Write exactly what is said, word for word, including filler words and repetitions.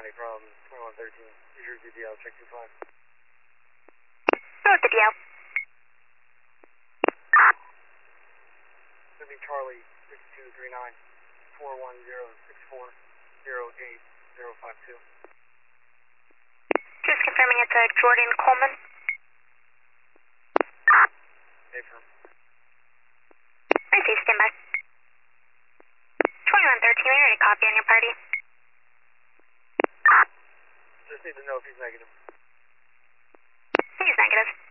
County from twenty-one thirteen. Use your D D L, check two five. North D D L. It's going to be Charlie six two three nine four one zero six four zero eight zero five two. Just confirming it's uh, Jordan Coleman. Affirm. I see, stand by. twenty-one thirteen, we ready to copy on your party. Just need to know if he's negative. He's negative.